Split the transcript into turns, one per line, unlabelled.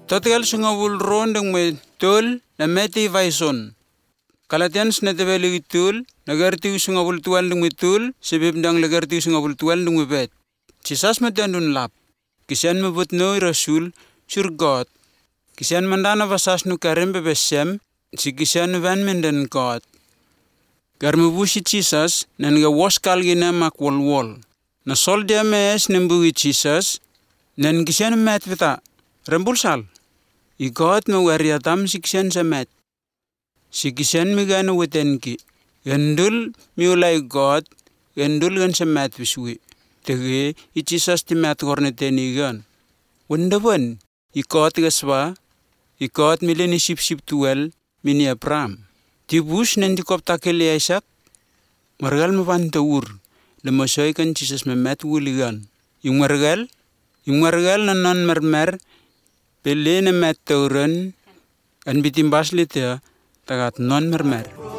Total sungawul rondeng me tul na meti vaison. Kalatians na tebeli itul, nagarti sungawul tual deng metul, sebab dang lagarti sungawul tual deng mebet. Jesus matandun lap. Kisian mebut no rasul sur God. Kisian mandana vasas nu karem bebesem, si kisian van menden God. Gar mebusi Jesus, nan ga waskal gina mak wol. Na sol dia mes nembugi Jesus, nan kisian met vita, rembul sal. I God me wariatam si kisian sa met. Si kisian mi gana wetenki. Gendul mi ulai God, gendul gan sa met visui. Tege, i Jesus ti met korne teni gan. Wendawan, i God gaswa, i God mileni sip tuel, mini Abraham. Ti bus nan ti kop takeli Isaac, margal mapanta ur, lemosoy kan Jesus me met wuligan. Yung margal na non mermer, pele na met tauran, an bitimbas litia, tagat non mermer.